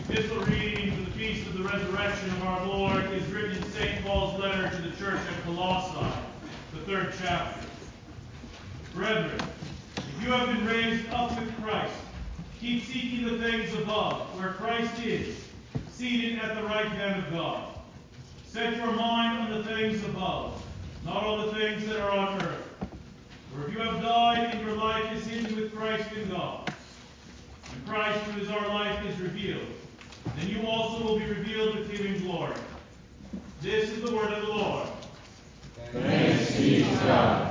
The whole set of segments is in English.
Epistle reading for the Feast of the Resurrection of our Lord is written in St. Paul's letter to the church at Colossae, the 3rd chapter. Brethren, if you have been raised up with Christ, keep seeking the things above, where Christ is, seated at the right hand of God. Set your mind on the things above, not on the things that are on earth. For if you have died and your life is hidden with Christ in God, and Christ, who is our life, is revealed, then you also will be revealed with him in glory. This is the word of the Lord. Thanks be to God.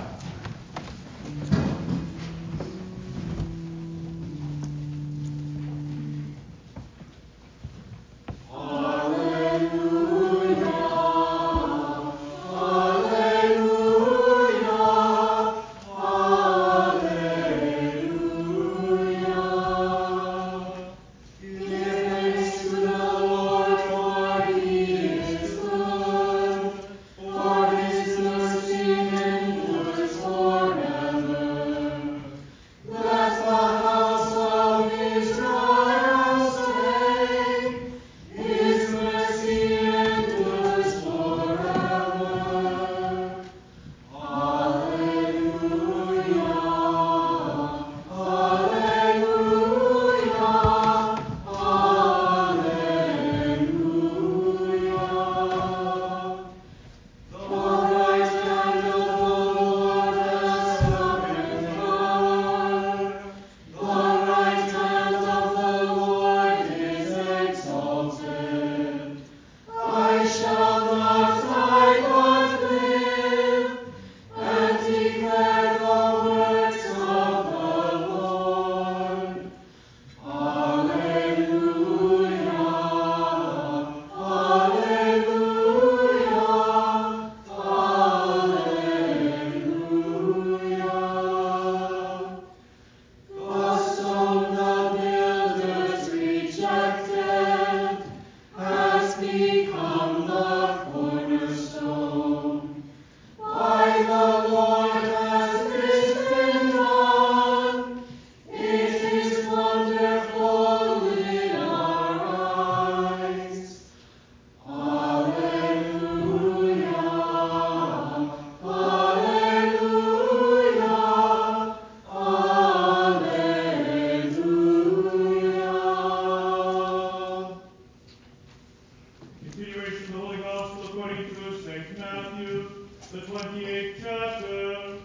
Continuation of the Holy Gospel according to St. Matthew, the 28th chapter.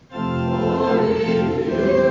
Glory to you,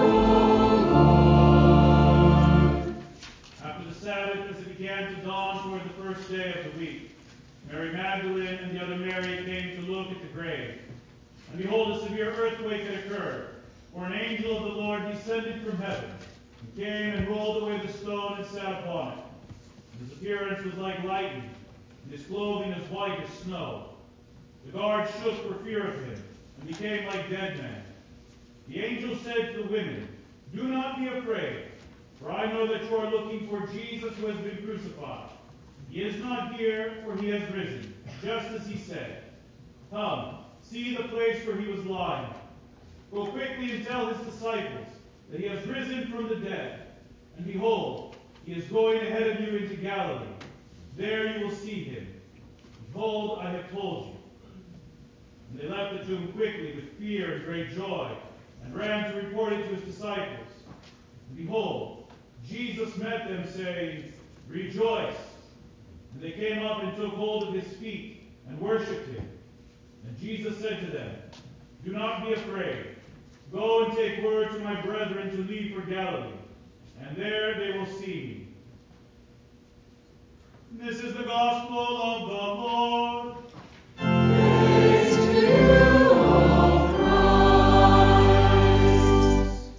Lord. After the Sabbath, as it began to dawn toward the first day of the week, Mary Magdalene and the other Mary came to look at the grave. And behold, a severe earthquake had occurred, for an angel of the Lord descended from heaven, and came and rolled away the stone and sat upon it. And his appearance was like lightning, and his clothing as white as snow. The guards shook for fear of him, and became like dead men. The angel said to the women, "Do not be afraid, for I know that you are looking for Jesus who has been crucified. He is not here, for he has risen, just as he said. Come, see the place where he was lying. Go quickly and tell his disciples that he has risen from the dead. And behold, he is going ahead of you into Galilee. There you will see him. Behold, I have told you." And they left the tomb quickly with fear and great joy, and ran to report it to his disciples. And behold, Jesus met them, saying, "Rejoice!" And they came up and took hold of his feet, and worshipped him. And Jesus said to them, "Do not be afraid. Go and take word to my brethren to leave for Galilee, and there they will see me." This is the gospel of the Lord.